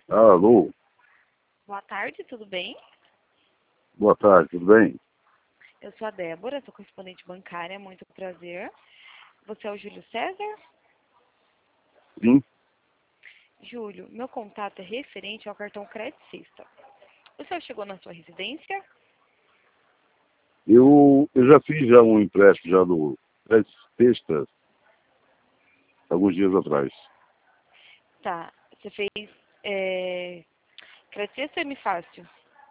Alô, Boa tarde, tudo bem? boa tarde, tudo bem? Eu sou a Débora, sou correspondente bancária, muito prazer. Você é o Júlio César? Sim, Júlio, meu contato é referente ao cartão Crédito Sexta. O senhor chegou na sua residência? eu já fiz já um empréstimo já do Crédito Sexta, alguns dias atrás. Tá, você fez Crédito Sexta ou M-Fácil?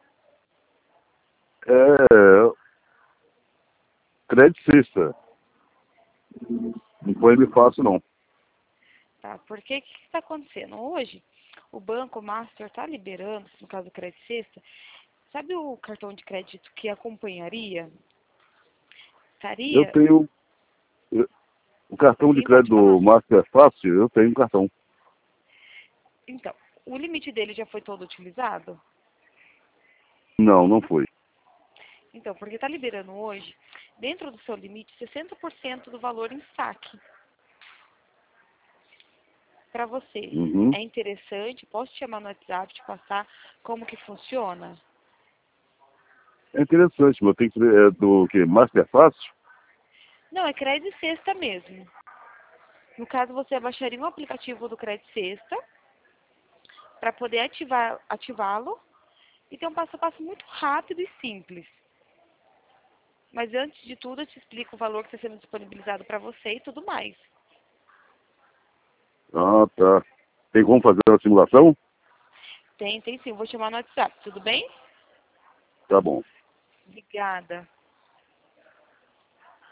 É, Crédito Sexta, não foi me fácil não. Tá, porque o que está acontecendo? Hoje, o Banco Master está liberando, no caso do Crédito Sexta, sabe o cartão de crédito que acompanharia? Eu Estaria... tenho o cartão de Sim, pode crédito do falar? Master Fácil, eu tenho um cartão. Então, o limite dele já foi todo utilizado? Não, não foi. Então, porque está liberando hoje, dentro do seu limite, 60% do valor em saque. Para você, Uhum. é interessante? Posso te chamar no WhatsApp, te passar como que funciona? É interessante, mas tem que ser do que? Master Fácil? Não, é Crédito Sexta mesmo. No caso, você baixaria um aplicativo do Crédito Sexta para poder ativá-lo e ter um passo a passo muito rápido e simples. Mas antes de tudo, eu te explico o valor que está sendo disponibilizado para você e tudo mais. Ah, tá. Tem como fazer uma simulação? Tem sim. Vou chamar no WhatsApp, tudo bem? Tá bom. Obrigada.